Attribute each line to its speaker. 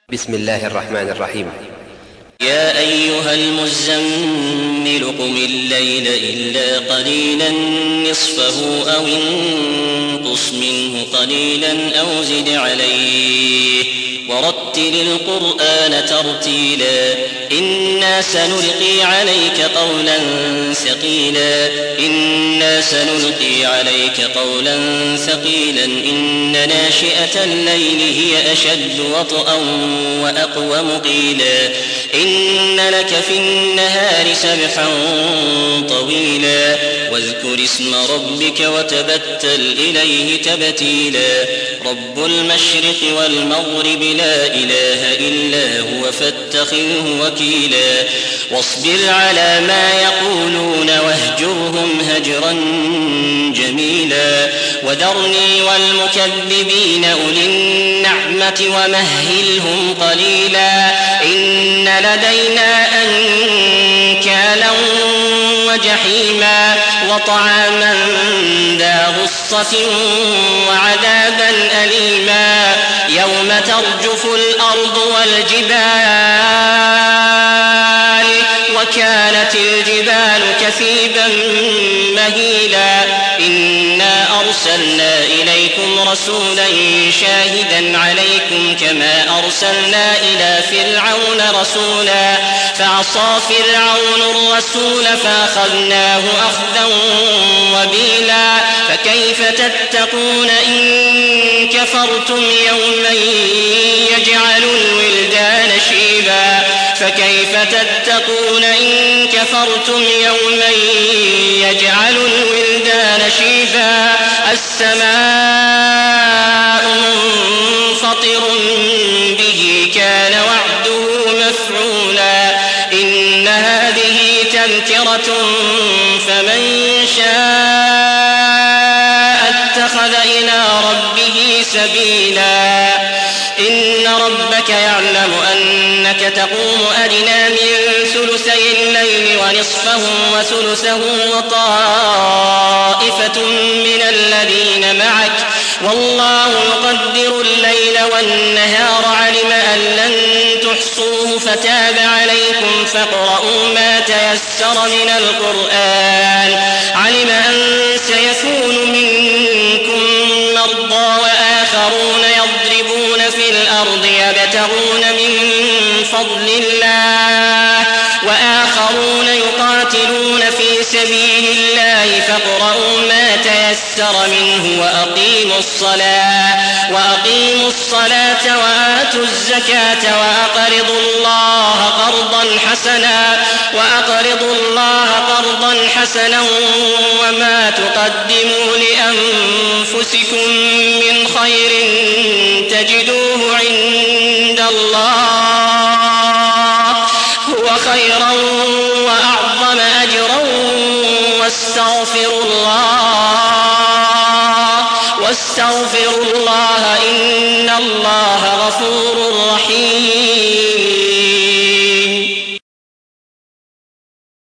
Speaker 1: بسم الله الرحمن الرحيم.
Speaker 2: يا أيها المزمل قم الليل إلا قليلا نصفه أو انقص منه قليلا أو زد عليه ورتل القرآن ترتيلا إنا سنلقي عليك قولا ثقيلا إن ناشئة الليل هي أشد وطئا وأقوم قيلا إن لك في النهار سبحا طويلا واذكر اسم ربك وتبتل إليه تبتيلا رب المشرق والمغرب لا إله إلا هو فاتخذه وكيلا واصبر على ما يقولون واهجرهم هجرا جميلا وذرني والمكذبين أولي النعمة ومهلهم قليلا إن لدينا أنكالا وجحيما وطعاما ذا غصة وعذابا أليما يوم ترجف الأرض والجبال وكانت الجبال كثيبا مهيلا إنا أرسلنا إليكم رسولا شاهدا عليكم كما أرسلنا إلى فرعون رسولا فعصى فرعون الرسول فأخذناه أخذا وبيلا فكيف تتقون إن كفرتم يوما يجعل الولدان شيبا السماء منفطر به كان وعده مفعولا إن هذه تذكرة فمن شاء اتخذ إلى ربه سبيلا إن ربك يعلم أنك تقوم أدنى من ثلثي الليل ونصفه وثلثه وطائفة من الذين معك والله يقدر الليل والنهار علم أن لن تحصوه فتاب عليكم فاقرؤوا ما تيسر من القرآن علم أن سيكون منكم مرضى وآخرون يضربون في الأرض يبتغون من فضل الله وآخرون يقاتلون في سبيل الله فاقرؤوا ما تيسر منه وأقيموا الصلاة وآتوا الزكاة وأقرضوا الله قرضا حسنا وما تقدموا لأنفسكم من خير تجدوه عند الله هو خيرا وأعظم أجرا واستغفروا الله إن الله غفور رحيم.